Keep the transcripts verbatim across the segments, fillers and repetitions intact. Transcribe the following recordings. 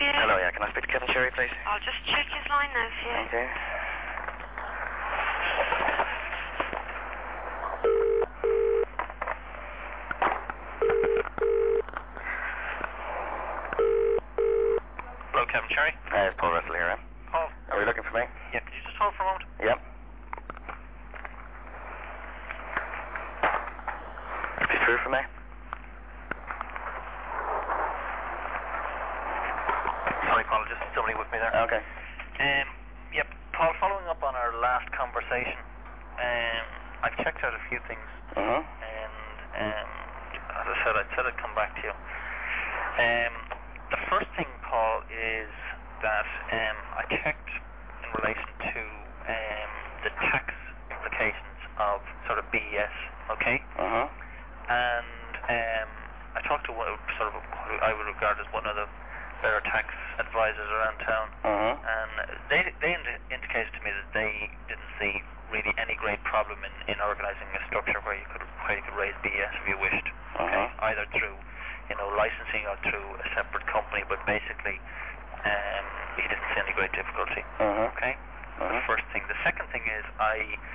you? Hello, yeah. Can I speak to Kevin Sherry, please? I'll just check his line now for you. Okay. Hello, Kevin Sherry. Uh, it's Paul Russell here. Eh? Paul. Are we looking for me? Yeah, could you just hold for a moment? Yep. Is it true for me? Sorry, Paul, just somebody with me there. Okay. Um, yep, Paul, following up on our last conversation, um, I've checked out a few things, Mm-hmm. and um, as I said, I said I'd come back to you. Um, the first thing, Paul, is that um, I checked in relation to um, the tax implications of sort of B E S, okay? Mm-hmm. And um, I talked to one, sort of who I would regard as one of the better tax advisors around town, Mm-hmm. and they they ind- indicated to me that they didn't see really any great problem in, in organising a structure where you could where you could raise B E S if you wished, okay, Mhm. either through you know licensing or through a separate company, but basically um, he didn't see any great difficulty. Mhm. Okay, the Mhm. first thing. The second thing is I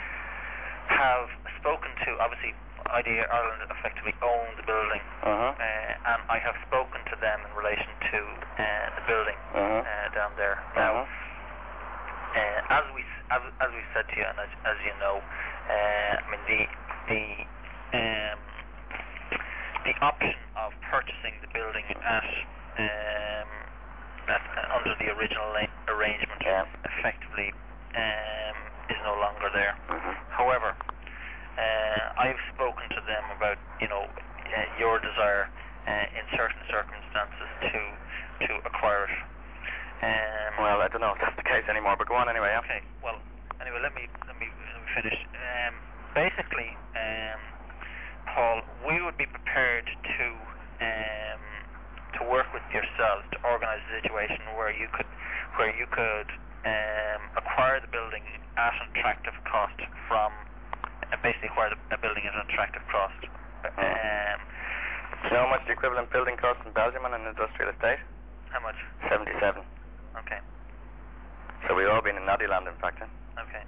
have spoken to, obviously I D A Ireland effectively own the building, Mhm. uh, and I have spoken to them in relation to uh, the building Mhm. uh, down there. Now, Mhm. uh, as we s- as, as we said to you, and as, as you know, uh, I mean the the um, the option of purchasing the building at, um, at uh, under the original la- arrangement Yeah. effectively um, is no longer there. Mhm. However, uh, I've spoken to them about you know uh, your desire uh, in certain circumstances to to acquire it. Um, Well, I don't know if that's the case anymore, but go on anyway. Yeah. Okay. Well, anyway, let me let me let me finish. Um, basically, um, Paul, we would be prepared to um, to work with yourselves to organise a situation where you could where you could um, acquire the building at an attractive cost from uh, basically acquire the, a building at an attractive cost. Um, Do you know how much the equivalent building costs in Belgium on an industrial estate? how much? Seventy-seven. Okay. So we've all been in Noddyland, in fact. Eh? Okay.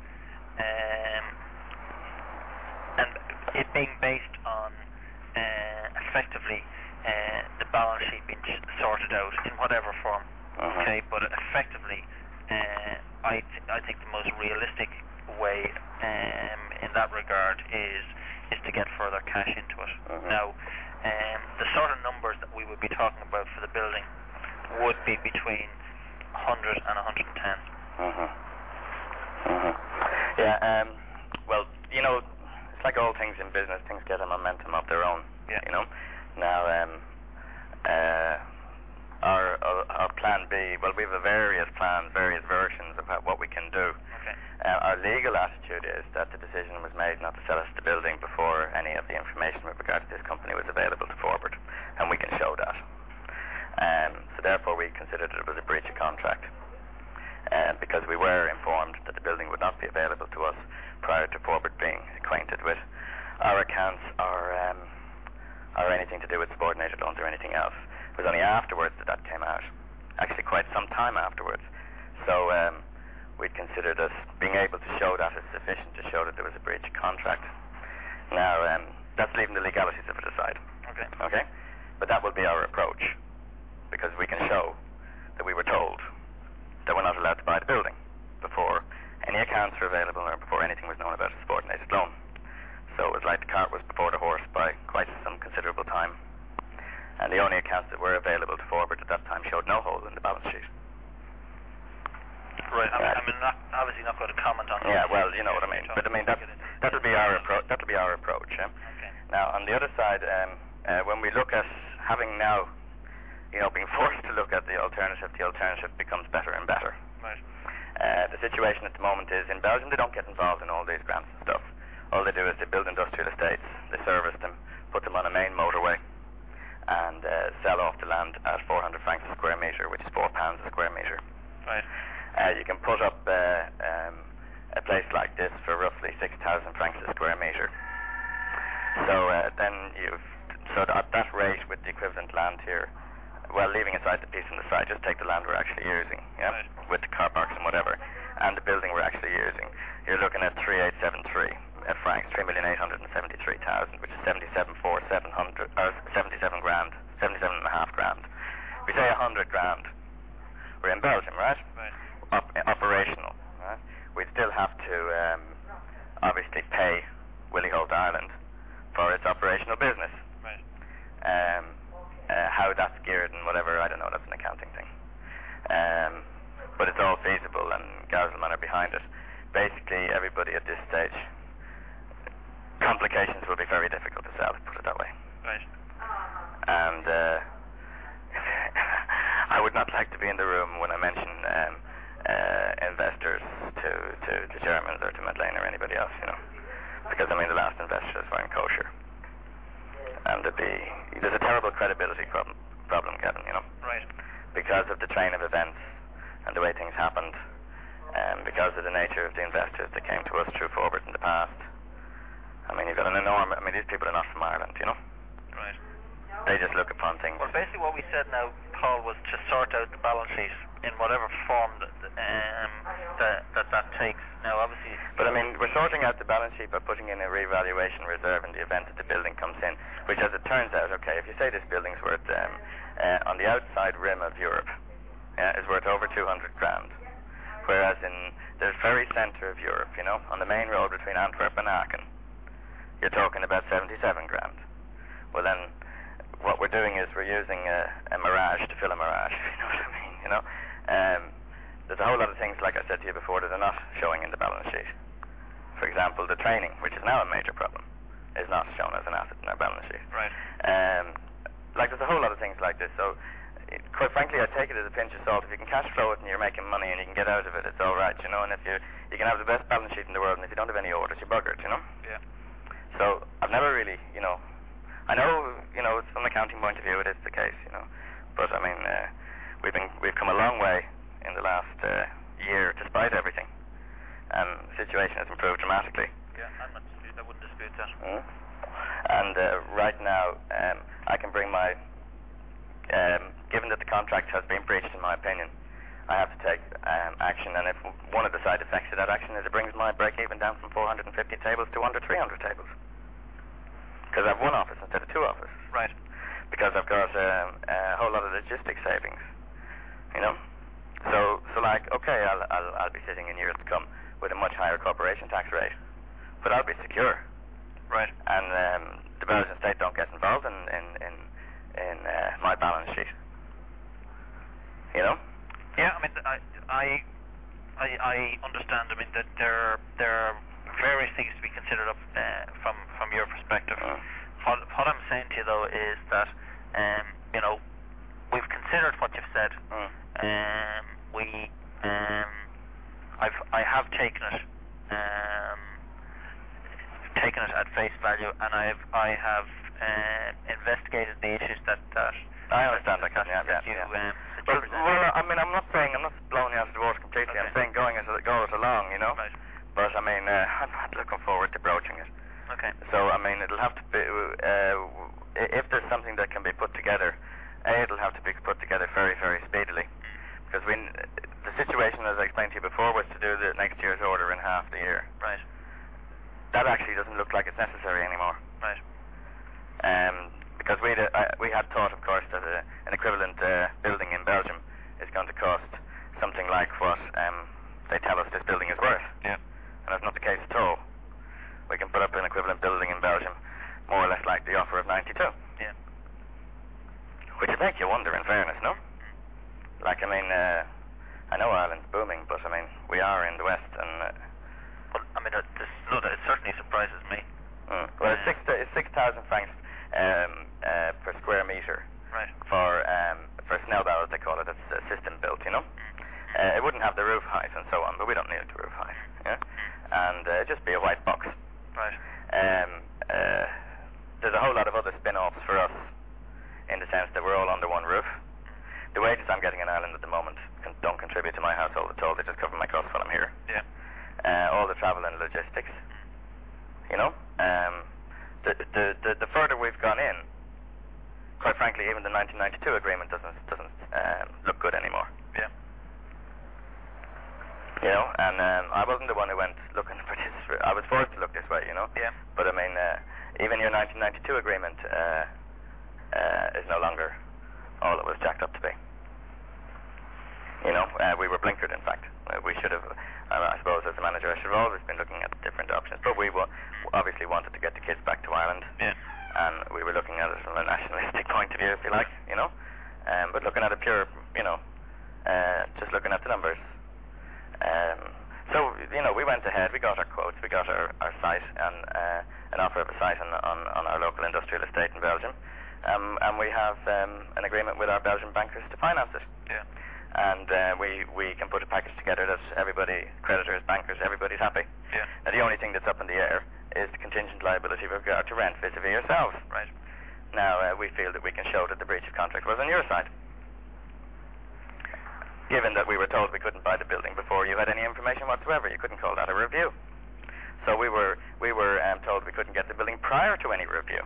Um, and it being based on uh, effectively uh, the balance sheet being ch- sorted out in whatever form, Mhm. okay, but effectively uh, I, th- I think the most realistic way um, in that regard is is to get further cash into it. Mhm. Now, um, the sort of numbers that we would be talking about for the building would be between one hundred and one hundred ten. Mhm. Mhm. Yeah. Um. Well, you know, it's like all things in business. Things get a momentum of their own. Yeah. You know. Now, um, uh, our, our our plan B. Well, we have various plans, various versions of how, what we can do. Okay. Uh, our legal attitude is that the decision was made not to sell us the building before any of the information with regard to this company was available to Forward, and we can show that. Um, so therefore, we considered it was a breach of contract. Uh, because we were informed that the building would not be available to us prior to Forward being acquainted with our accounts or um, or anything to do with subordinated loans or anything else. It was only afterwards that that came out, actually quite some time afterwards. So um, we'd considered us being able to show that as sufficient to show that there was a breach of contract. Now, um, that's leaving the legalities of it aside. Okay. Okay? But that will be our approach, because we can show that we were told that we're not allowed to buy the building before any accounts were available or before anything was known about a subordinated loan. So it was like the cart was before the horse by quite some considerable time. And the only accounts that were available to Forward at that time showed no hole in the balance sheet. Right. I mean, Yeah. I mean not, obviously not going to comment on. Yeah, well, you know what I mean. But I mean, that, that'll be our approach. That'll be our approach. Yeah? Okay. Now, on the other side, um, uh, when we look at having now, you know, being forced to look at the alternative, the alternative becomes better and better. Right. Uh, the situation at the moment is in Belgium they don't get involved in all these grants and stuff. All they do is they build industrial estates, they service them, put them on a main motorway, and uh, sell off the land at four hundred francs a square metre, which is four pounds a square metre. Right. Uh, you can put up uh, um, a place like this for roughly six thousand francs a square metre. So uh, then you've so at that rate with the equivalent land here, well, leaving aside the piece on the side, just take the land we're actually using, yeah, Right. with the car parks and whatever, and the building we're actually using. You're looking at three eight seven three uh, francs, three million eight hundred and seventy three thousand, which is seventy seven four seven hundred, or seventy seven grand, seventy seven and a half grand. We say a hundred grand. We're in Belgium, right? Right. Op- operational, right? We'd still have to um, obviously pay Willie Holt Ireland for its operational business. Right. Um, uh, how that's geared and whatever, I don't know, that's an accounting thing. Um, but it's all feasible and Gazelman are behind it. Basically, everybody at this stage, complications will be very difficult to sell, put it that way. Right. And uh, I would not like to be in the room when I mention um, uh, investors to, to the Germans or to Madeleine or anybody else, you know. Because, I mean, the last investors weren't kosher. And there'd be, there's a terrible credibility problem, problem, Kevin, you know. Right. Because of the train of events and the way things happened, and because of the nature of the investors that came to us through Forward in the past. I mean, you've got an enormous, I mean, these people are not from Ireland, you know. Right. They just look upon things. Well, basically what we said now, Paul, was to sort out the balance sheet in whatever form that um, that, that that takes. Now, obviously... But, I mean, we're sorting out the balance sheet by putting in a revaluation reserve in the event that the building comes in, which, as it turns out, okay, if you say this building's worth, um, uh, on the outside rim of Europe, uh, is worth over two hundred grand, whereas in the very centre of Europe, you know, on the main road between Antwerp and Aachen, you're talking about seventy-seven grand. Well, then, what we're doing is we're using a, a mirage to fill a mirage, you know what I mean, you know? Um, there's a whole lot of things, like I said to you before, that are not showing in the balance sheet. For example, the training, which is now a major problem, is not shown as an asset in our balance sheet. Right. Um, like, there's a whole lot of things like this, so, it, quite frankly, I take it as a pinch of salt. If you can cash flow it and you're making money and you can get out of it, it's all right, you know? And if you you can have the best balance sheet in the world, and if you don't have any orders, you're buggered, you know? Yeah. So, I've never really, you know... I know, you know, from an accounting point of view, it is the case, you know. But I mean, uh, we've been we've come a long way in the last uh, year, despite everything, and the situation has improved dramatically. Yeah, I'm not dispute, I wouldn't dispute that. Mm. And uh, right now, um, I can bring my, um, given that the contract has been breached, in my opinion, I have to take um, action. And if one of the side effects of that action is it brings my break-even down from four hundred fifty tables to under three hundred tables. Because I have one office instead of two offices. Right. Because I've got um, a whole lot of logistics savings, you know. So, so like, okay, I'll, I'll, I'll be sitting in years to come with a much higher corporation tax rate, but I'll be secure. Right. And um, the Belgian state don't get involved in in in, in uh, my balance sheet. You know. Yeah, I mean, I I I, I understand. I mean that there there are various things to be considered up uh, from from your perspective. Mm. What, what I'm saying to you though is that um, you know, we've considered what you've said. Mm. Um, we um, I've I have taken it um, taken it at face value, and I've I have uh, investigated the issues that that I understand that, that, yeah, that yeah, you yeah. um, that you Well, present. well, I mean, I'm not saying I'm not blowing you out of the water completely. Okay. I'm saying going as it goes along, you know. Right. But I mean, uh, I'm not looking forward to broaching it. Okay. So I mean, it'll have to be uh, if there's something that can be put together. A, it'll have to be put together very, very speedily, because we the situation, as I explained to you before, was to do the next year's order in half the year. Right. That actually doesn't look like it's necessary anymore. Right. Um, because we uh, we had thought, of course, that a, an equivalent uh, building in Belgium is going to cost something like what um, they tell us this building is worth. Yeah. And that's not the case at all. We can put up an equivalent building in Belgium more or less like the offer of ninety-two. Yeah. Which would make you wonder, in fairness, no? Like, I mean, uh, I know Ireland's booming, but I mean, we are in the West, and... Uh, Well, I mean, it, this, look, it certainly surprises me. mm, well, it's six it's six thousand francs um, uh, per square metre Right. for um, for Snellbau, as they call it. It's a system built, you know? Uh, it wouldn't have the roof height and so on, but we don't need the roof height, yeah? And uh, just be a white box. Right. Um, uh, there's a whole lot of other spin-offs for us, in the sense that we're all under one roof. The wages I'm getting in Ireland at the moment con- don't contribute to my household at all. They just cover my costs while I'm here. Yeah. Uh, all the travel and logistics, you know. Um, the, the the the further we've gone in, quite frankly, even the nineteen ninety-two agreement doesn't doesn't um, look good anymore. Yeah. You know, and um, I wasn't the one who went looking for this. I was forced to look this way, you know. Yeah. But I mean, uh, even your nineteen ninety-two agreement uh, uh, is no longer all it was jacked up to be. You know, uh, we were blinkered, in fact. Uh, we should have, uh, I suppose, as a manager, I should have always been looking at different options. But we wa- obviously wanted to get the kids back to Ireland. Yeah. And we were looking at it from a nationalistic point of view, if you like, you know. Um, but looking at a pure, you know, uh, just looking at the numbers. Um, so, you know, we went ahead, we got our quotes, we got our, our site, and uh, an offer of a site on, on, on our local industrial estate in Belgium. Um, and we have um, an agreement with our Belgian bankers to finance it. Yeah. And uh, we, we can put a package together that everybody, creditors, bankers, everybody's happy. Yeah. Now, the only thing that's up in the air is the contingent liability with regard to rent vis-a-vis yourselves. Right. Now, uh, we feel that we can show that the breach of contract was on your side. Given that we were told we couldn't buy the building before you had any information whatsoever, you couldn't call that a review. So we were we were um, told we couldn't get the building prior to any review.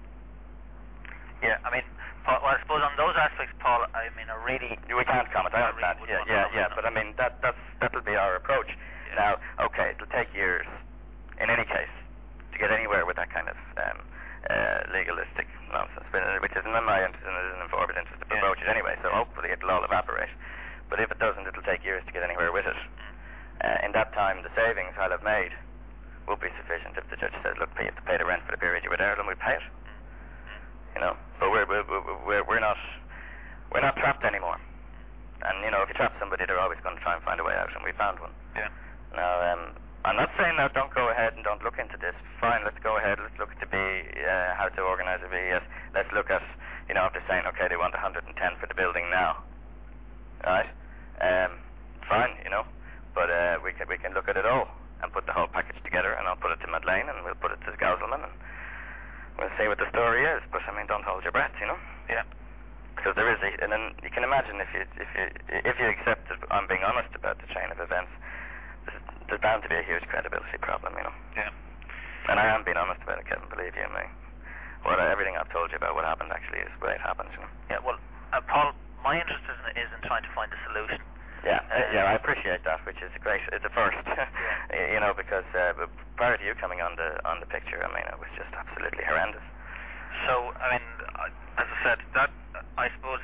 Yeah, I mean, Paul, well, I suppose on those aspects, Paul, I mean, I really... We can't comment, I I really understand. wouldn't Yeah, want to yeah, yeah, comment but I mean, that that's that'll be our approach. Yeah. Now, okay, it'll take years, in any case, to get anywhere with that kind of um, uh, legalistic nonsense, which isn't in my interest and it isn't in Forward's interest to Yeah. approach it anyway, so hopefully it'll all evaporate. But if it doesn't, it'll take years to get anywhere with it. Uh, in that time, the savings I'll have made will be sufficient if the judge says, look, you have to pay the rent for the period you were there, then we pay it. You know, but we're we're we're we're not we're not trapped anymore. And you know, if you trap somebody, they're always going to try and find a way out, and we found one. Yeah. Now, um, I'm not saying now don't go ahead and don't look into this. Fine, let's go ahead. Let's look at the B, uh, how to organise a B E S. Let's look at, you know, if they're saying okay, they want one hundred ten for the building now, right? Um, fine, you know, but uh, we can we can look at it all and put the whole package together, and I'll put it to Madeleine, and we'll put it to Gauselman, and we'll see what the story is. But I mean, don't hold your breath, you know. Yeah. Because there is a, and then you can imagine if you if you if you accept that I'm being honest about the chain of events, there's, there's bound to be a huge credibility problem, you know. Yeah. And I am being honest about it, Kevin. Believe you me. What everything I've told you about what happened actually is the way it happens, you know. Yeah. Well, uh, Paul, my interest is in, is in trying to find a solution. Yeah, Uh, uh, yeah, I appreciate that, which is a great, it's a first, Yeah. you know, because uh, b- prior to you coming on the on the picture, I mean, it was just absolutely horrendous. So, I mean, uh, as I said, that I suppose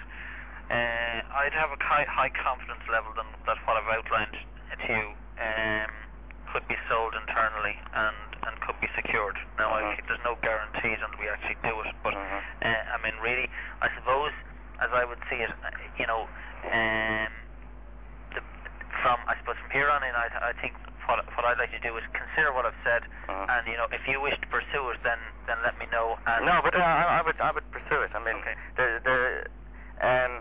uh, I'd have a high, high confidence level than that what I've outlined to you um, could be sold internally and, and could be secured. Now, Mhm. I, there's no guarantees until we actually do it, but Mhm. uh, I mean, really, I suppose, as I would see it, uh, you know, um, the, from I suppose from here on in, I, I think what what I'd like to do is consider what I've said, Mhm. and you know, if you wish to pursue it, then then let me know. And No, but uh, I, I would I would pursue it. I mean, Okay. the the um,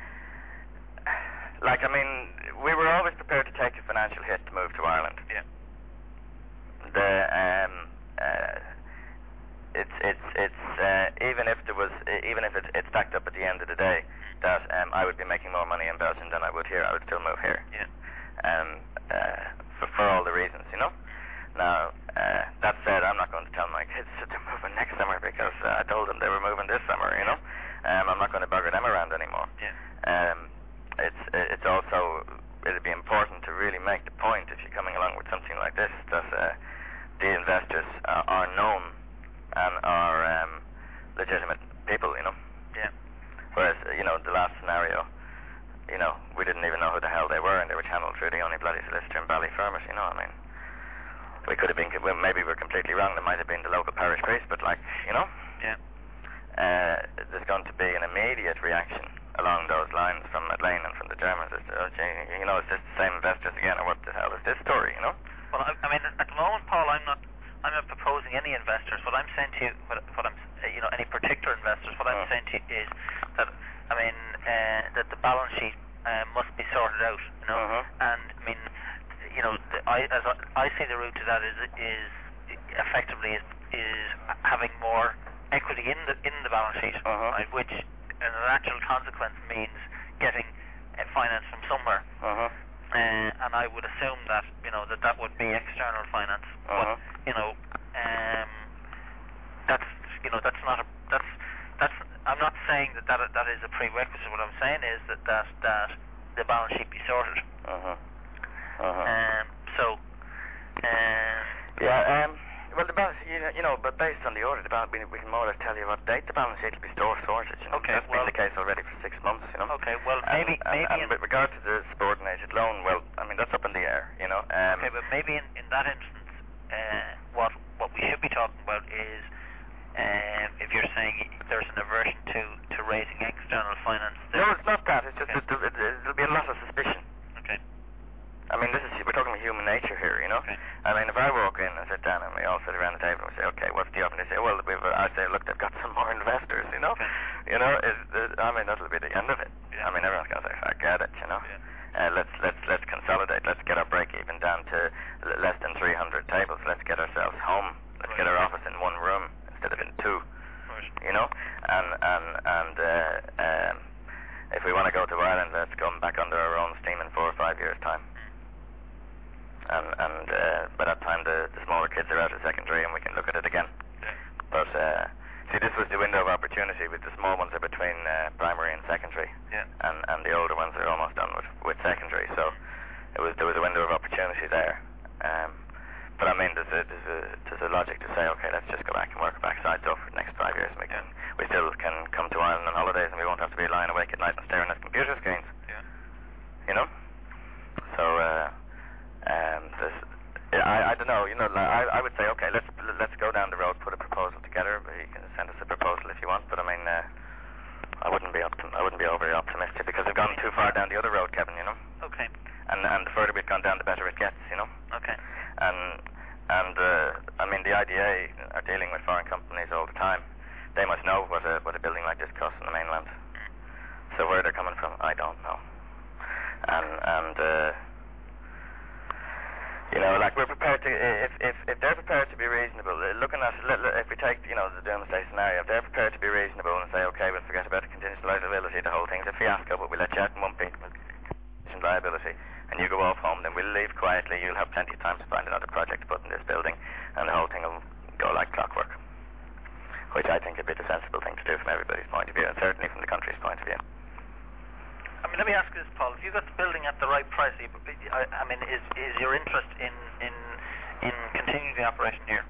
like I mean, we were always prepared to take a financial hit to move to Ireland. Yeah. The um, uh, it's it's it's uh, even if there was even if it, it stacked up at the end of the day that um, I would be making more money in Belgium than I would here, I would still move here. Yeah. Um, uh, for for all the reasons, you know. Now, uh, that said, I'm not going to tell my kids that they're moving next summer because uh, I told them they were moving this summer, you know. Um, I'm not going to bugger them around anymore. Yeah. Um, it's it's also it'd be important to really make the point if you're coming along with something like this that uh, the investors are, are known and are um, legitimate people, you know. Yeah. Whereas, uh, you know, the last scenario, you know, we didn't even know who the hell they were, and they were channeled through the only bloody solicitor in Ballyfermot, you know. I mean, we could have been, well, maybe we're completely wrong. There might have been the local parish priest, but like, you know, Yeah. uh, there's going to be an immediate reaction along those lines from Madeleine and from the Germans. As to, oh, gee, you know, is this the same investors again, or what the hell is this story, you know? Well, I, I mean, at the moment, Paul, I'm not, I'm not proposing any investors. What I'm saying to you, what, what I'm, uh, you know, any particular investors. What I'm Mm. saying to you is that, I mean, uh, that the balance sheet uh, must be sorted out. You know, Mhm. and I mean, you know, the, I as I, I see the route to that is is effectively is, is having more equity in the in the balance sheet, Mhm. right, which, in a natural consequence, means getting uh, finance from somewhere. Uh-huh. Uh, and I would assume that you know that that would be external finance, Uh-huh. but you know, um, that's you know that's not a that's that's I'm not saying that that, that is a prerequisite. What I'm saying is that, that, that the balance sheet be sorted. Uh-huh. Uh-huh. Um, so, um, yeah, um, well, the balance, you know, you know, but based on the order, the balance, we, we can more or less tell you what date the balance sheet will be store sorted. You know? Okay, That's well, been the case already for six months. You know. Okay, well, and, maybe, and, maybe. And with regard to the subordinated loan, well, I mean that's up in the air. You know. Um, okay, but maybe in, in that instance, uh, what what we should be talking about is, um, if you're saying there's an aversion to, to raising external finance. No, it's not that. It's just okay. that there, it, there'll be a lot of suspicion. Okay. I mean, this is we're talking about human nature here, you know. Okay. I mean, if I walk in and sit down and we all sit around the table and we say, okay, what's the offer? And they say, well, we've, I say, look, they've got some more investors, you know. Okay. You know, it, it, I mean, that'll be the end of it. Yeah. I mean, everyone's going to say, I get it, you know. Yeah. Uh, let's let's let's consolidate. Let's get our break even down to l- less than three hundred tables. Let's get ourselves home. Let's Right. get our office in one room instead of in two. Right. You know, and and and uh, um, if we want to go to Ireland, let's come back under our own steam in four or five years' time. And and uh, by that time, the, the smaller kids are out of secondary, and we can look at it again. Yeah. But uh, see, this was the window of opportunity. With the small ones are between uh, primary and secondary, Yeah. and and the older ones are almost done with, with secondary. So it was there was a window of opportunity there. Um, but I mean, there's a, there's a there's a logic to say, okay, let's just go back and work our backsides off for the next five years. And we can Yeah. we still can come to Ireland on holidays, and we won't have to be lying awake at night and staring at computer screens. Yeah. You know. So. Uh, Um, this, I, I don't know. You know, I, I would say, okay, let's let's go down the road, put a proposal together. You can send us a proposal if you want, but I mean, uh, I wouldn't be optim- I wouldn't be overly optimistic because we've gone too far down the other road, Kevin. You know. Okay. And and the further we've gone down, the better it gets. You know. Okay. And and uh, I mean, the I D A are dealing with foreign companies all the time. They must know what a what a building like this costs in the mainland. So where they're coming from, I don't know. And and. Uh, You know, like we're prepared to, if if if they're prepared to be reasonable, looking at, if we take, you know, the doomsday scenario, if they're prepared to be reasonable and say, okay, we'll forget about the contingent liability, the whole thing's a fiasco, but we let you out in one big contingent liability, and you go off home, then we'll leave quietly, you'll have plenty of time to find another project to put in this building, and the whole thing will go like clockwork. Which I think would be the sensible thing to do from everybody's point of view, and certainly from the country's point of view. I mean, let me ask you this, Paul. If you got the building at the right price, I, I mean, is is your interest in in in continuing the operation here?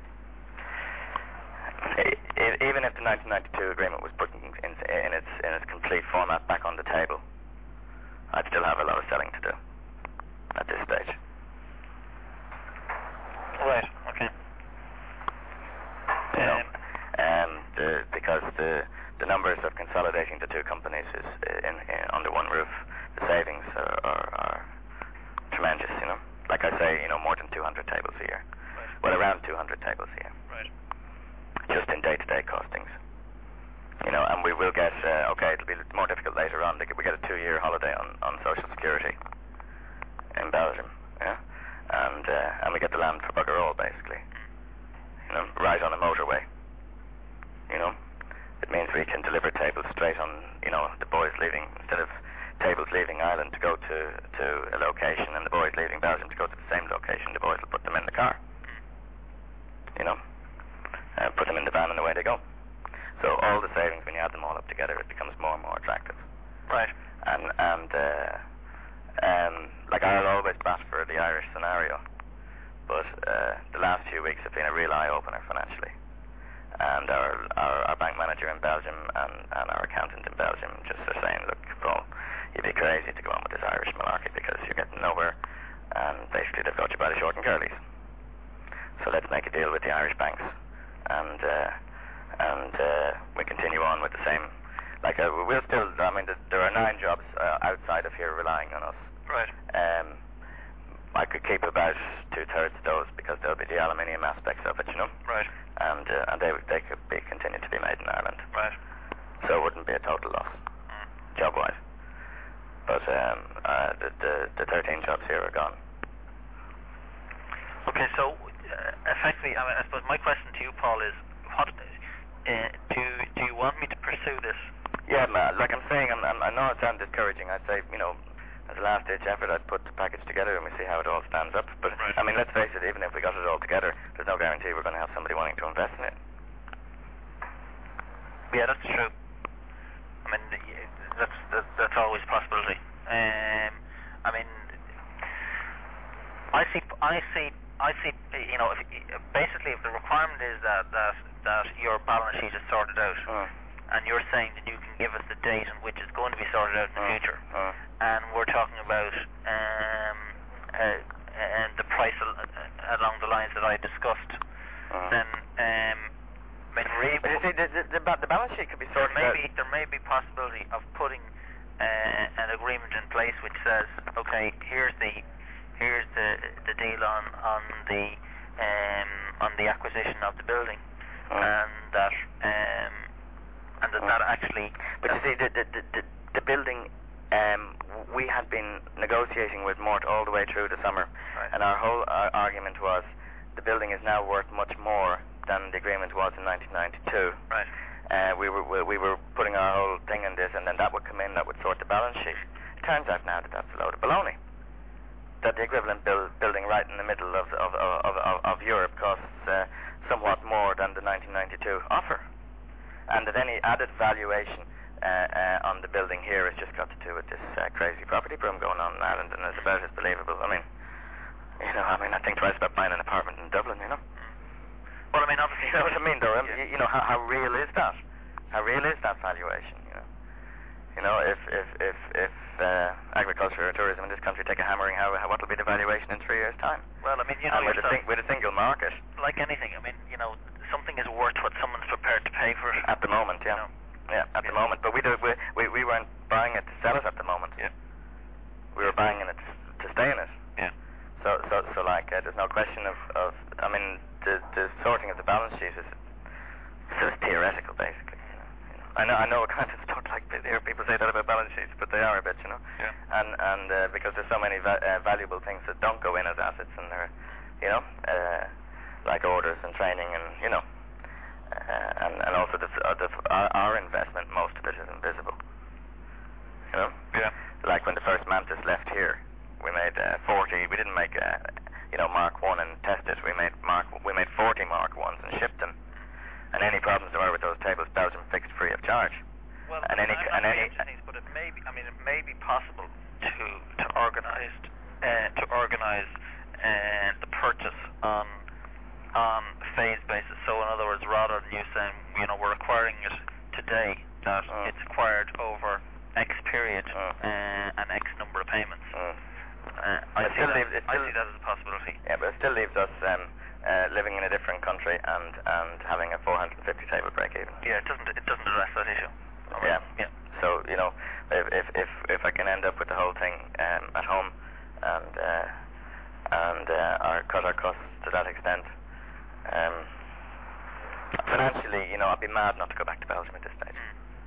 I, even if the nineteen ninety-two agreement was put in, in, in its in its complete format back on the table, I'd still have a lot of selling to do at this stage. Right. Okay. You know, Um, um, the, because the the numbers of consolidating the two companies is in, in under one roof. The savings are, are, are tremendous. You know, like I say, you know, more than two hundred tables a year. Right. Well, around two hundred tables a year. Right. Just in day-to-day costings. You know, and we will get. Uh, okay, it'll be more difficult later on. We get a two-year holiday on, on Social Security in Belgium. Yeah, and uh, and we get the land for bugger all, basically. You know, right on a motorway. You know. It means we can deliver tables straight on, you know, the boys leaving, instead of tables leaving Ireland to go to, to a location and the boys leaving Belgium to go to the same location, the boys will put them in the car, you know, uh, put them in the van and away they go. So all the savings, when you add them all up together, it becomes more and more attractive. Right. And, and uh, um, like I'll always bat for the Irish scenario, but uh, the last few weeks have been a real eye-opener financially. And our, our our bank manager in Belgium and, and our accountant in Belgium just are saying, look, Paul, you'd be crazy to go on with this Irish malarkey because you're getting nowhere, and basically they've got you by the short and curlies. So let's make a deal with the Irish banks, and uh, and uh, we continue on with the same. Like uh, we'll still, I mean, there are nine jobs uh, outside of here relying on us. Right. Um, I could keep about two thirds of those because there'll be the aluminium aspects of it, you know. Right. And uh, and they they could be continue to be made in Ireland. Right. So it wouldn't be a total loss, Mm. job wise. But um, uh, the, the the thirteen jobs here are gone. Okay. So uh, effectively, I, mean, I suppose my question to you, Paul, is what uh, do do you want me to pursue this? Yeah, ma- like I'm saying, I'm, I'm, I know it sounds discouraging. I'd say, you know, as a last-ditch effort, I'd put the package together and we see how it all stands up. But, Right. I mean, let's face it, even if we got it all together, there's no guarantee we're going to have somebody wanting to invest in it. Yeah, that's true. I mean, that's that's, that's always a possibility. Um, I mean, I see, I see, I see. You know, if, basically, if the requirement is that that that your balance sheet is sorted out, Mm. and you're saying that you can give us the date in which it's going to be sorted out in the Mm. future, Mm. and we're talking about um, uh, and the price al- along the lines that I discussed, Mm. then um, I mean, really, But you see, the, the, the, ba- the balance sheet could be there sorted may out. be there may be possibility of putting uh, an agreement in place which says, okay, here's the here's the the deal on on the um, on the acquisition of the building, Mm. and that um, and that, Mm. that actually. But you see, the the the, the, the building, um, we had been negotiating with Mort all the way through the summer, Right. and our whole uh, argument was the building is now worth much more than the agreement was in nineteen ninety-two. Right. Uh, we were we, we were putting our whole thing in this, and then that would come in, that would sort the balance sheet. Turns out now that that's a load of baloney. That the equivalent build, building right in the middle of of of, of, of Europe costs uh, somewhat more than the nineteen ninety-two offer, and that any added valuation uh, uh, on the building here has just got to do with this uh, crazy property boom going on in Ireland, and it's about as believable. I mean, you know, I mean, I think twice about buying an apartment in Dublin. You know. Well, I mean, obviously, You know what I mean, though? Yeah. You, you know, how, how real is that? How real is that valuation? You know, you know, if if if if uh, agriculture or tourism in this country take a hammering, how, how what will be the valuation in three years' time? Well, I mean, you know, And with a, yourself, sing, with a single market like anything, I mean, you know, something is worth what someone's prepared to pay for it. at the moment, You yeah, know. yeah, at the Yeah. moment. But we, do, we we we weren't buying it to sell it at the moment. Yeah. We were buying it to stay in it. Yeah. So so so like, uh, there's no question of of. I mean, the the sorting of the balance sheet is sort of theoretical, basically. You know, you know. I know I know accountants don't like to hear people say that about balance sheets, but they are a bit, you know. Yeah. And and uh, because there's so many va- uh, valuable things that don't go in as assets, and they're, you know, uh, like orders and training, and you know, uh, and and also the, uh, the our, our investment, most of it is invisible. You know. Yeah. Like when the first Mantis left here, we made uh, forty. We didn't make uh, you know Mark One and test it. We made Mark. We made forty Mark Ones and shipped them. And any problems there were with those tables, Belgium fixed free of charge. Well, And any- I'm and not any- against things, but it may be. I mean, it may be possible to to organise uh, to organise uh, the purchase on on a phase basis. So, in other words, rather than you saying, you know, we're acquiring it today, that Mm. it's acquired over X period Mm. uh, and X number of payments. Mm. Uh, I It see still that. leaves- it I still- see that as a possibility. Yeah, but it still leaves us um, uh, living in a different country and and having a four hundred fifty table break even. Yeah, it doesn't. It doesn't address that issue. I mean, Yeah. Yeah. So you know, if if if, if I can end up with the whole thing um, at home, and uh, and uh, our cut our costs to that extent, um, financially, you know, I'd be mad not to go back to Belgium at this stage.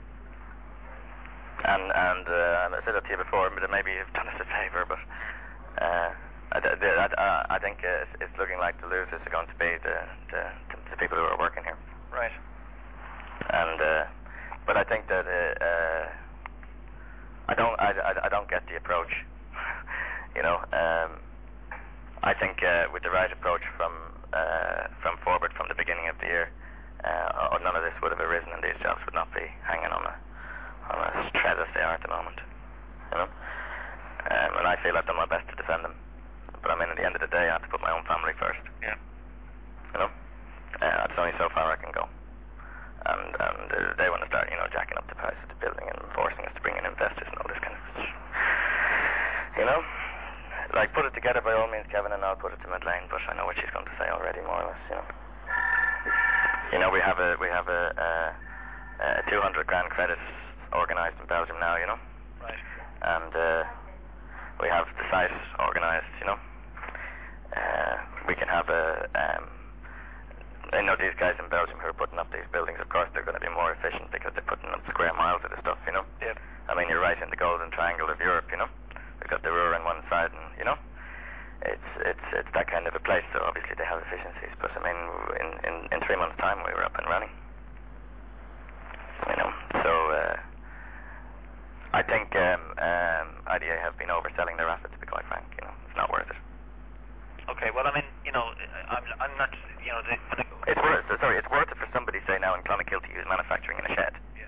And and uh, I said that to you before, but maybe you've done us a favour, but uh, I, d- d- I, I- I think uh, it's, it's looking like the losers are going to be the the, the people who are working here. Right. And uh, but I think that uh, uh, I don't I, I, I don't get the approach. You know, um, I think uh, with the right approach from uh, from Forward from the beginning of the year, uh, or none of this would have arisen, and these jobs would not be hanging on a on a thread as they are at the moment. You know, um, and I feel I've done my best to defend them. But I mean, at the end of the day, I have to put my own family first. Yeah. You know, uh, that's only so far I can go. And and uh, they want to start, you know, jacking up the price of the building and forcing us to bring in investors and all this kind of stuff. You know, like put it together by all means, Kevin, and I'll put it to Madeleine. But I know what she's going to say already, more or less. You know, you know, we have a we have a, a, a two hundred grand credit organised in Belgium now. You know, Right. and uh, we have the site organised. You know, uh, we can have a. Um, I know these guys in Belgium who are putting up these buildings, of course they're going to be more efficient because they're putting up square miles of the stuff, you know. Yeah. I mean, you're right in the golden triangle of Europe, you know. We've got the Ruhr on one side, and, you know, it's it's it's that kind of a place, so obviously they have efficiencies. But, I mean, in, in, in three months' time we were up and running. You know, so uh, I think um, um, I D A have been overselling their assets, to be quite frank, you know. It's not worth it. Okay. Well, I mean, you know, I'm I'm not, you know, the, when it, It's worth, sorry, it's worth it for somebody, say now in Clonakilty, who's manufacturing in a shed, yeah.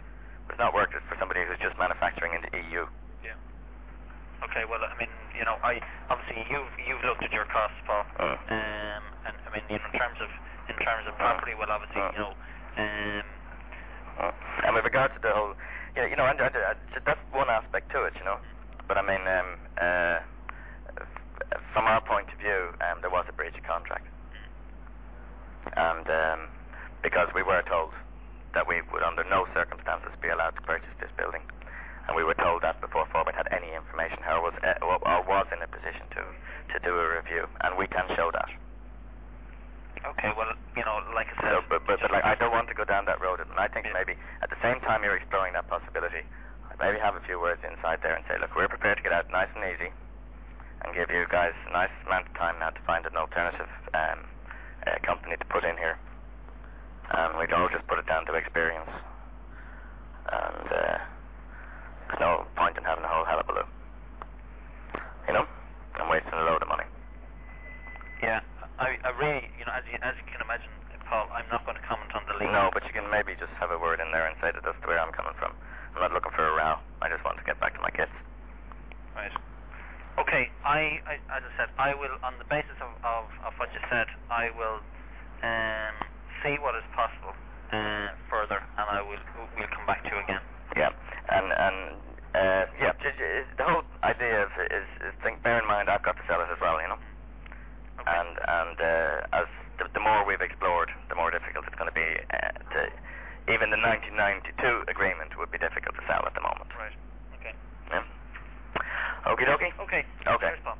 It's not work for somebody who's just manufacturing in the E U. Yeah. Okay. Well, I mean, you know, I obviously you've you've looked at your costs, Paul. Mm. Um, and I mean, you know, in terms of in terms of property, well, obviously, Mm. you know, um, Mm. And with regard to the whole, yeah, you know, and, and, and that's one aspect to it, you know. But I mean, um, uh, f- from our point of view, um, there was a breach of contract, and um, because we were told that we would, under no circumstances, be allowed to purchase this building, and we were told that before Forward had any information or was uh, or, or was in a position to to do a review, and we can show that. okay. Well, you know, like I said, So, but, but, but like, I don't want to go down that road, and I think Yeah. maybe at the same time you're exploring that possibility, I'd maybe have a few words inside there and say, look, we're prepared to get out nice and easy, and give you guys a nice amount of time now to find an alternative um, uh, company to put in here. Um, we'd all just put it down to experience, and uh, there's no point in having a whole hullabaloo, you know, and wasting a load of money. yeah, I, I really, you know, as you as you can imagine, Paul, I'm not going to comment on the legal. No, but you can maybe just have a word in there and say that that's where I'm coming from. I'm not looking for a row. I just want to get back to my kids. Right. Okay. I, I as I said, I will, on the basis of, of, of what you said, I will um, see what is possible uh, further, and I will we'll come back to you again. Yeah, and and uh, yeah, just, uh, the whole idea of is, is think. Bear in mind, I've got to sell it as well, you know. Okay. And and uh, as the, the more we've explored, the more difficult it's going to be. Uh, to even the nineteen ninety-two agreement would be difficult to sell at the moment. Right. Okay. Yeah. Okie dokie. Okay. Okay. Cheers, Paul.